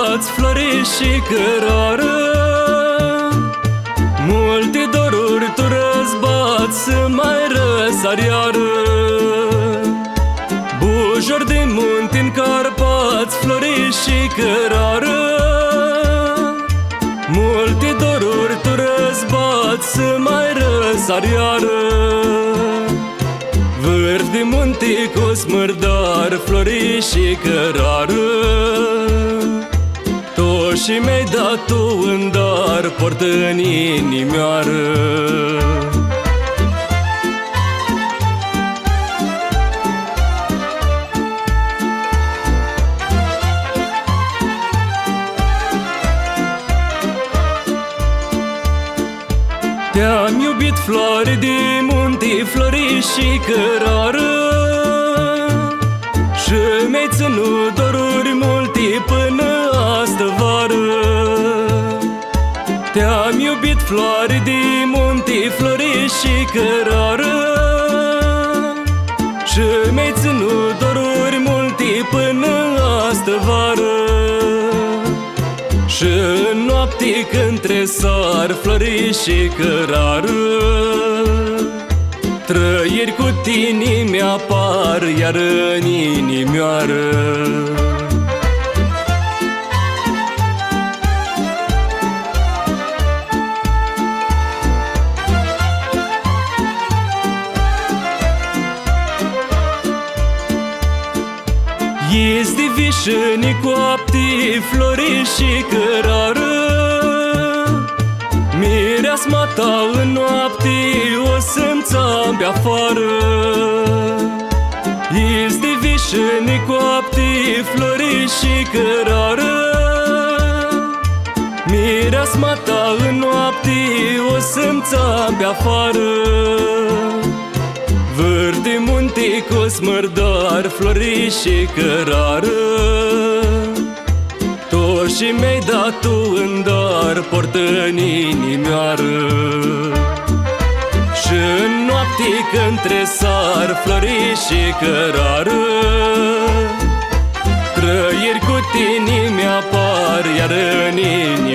bați flori și cărară. Multe doruri tu răzbați să mai răsari iară. Bujor de munte în Carpați, flori și cărară. Multe doruri tu răzbați să mai răsari iară. Vârf de munte cu smârdar, flori și cărară. Toți și mi-ai dat tu în dar, port în inimioară. Te-am iubit, floare de munte, flori și cărară. Și mi-ai ținut doruri multe până astă vară. Te-am iubit, floare de munte, flori și cărară. Și mi-ai ținut doruri multe până astă vară. Și în noapte când tresar, flori și cărară. Trăiri cu tine mi-apar, iar în inimioară. Este vișini coapte, flori și cărară. Mireasma ta în noapte o să-mi țampi afară. Este vișini coapte, flori și cărară. Mireasma ta în noapte o să-mi țampi afară. Vârf de munte cu smârdar, flori și cărară. Tot și mi-ai dat tu în dar, port în inimioară. Și în noapte când tresar, flori și cărară. Trăiri cu tine mi-apar, iar în inimioară.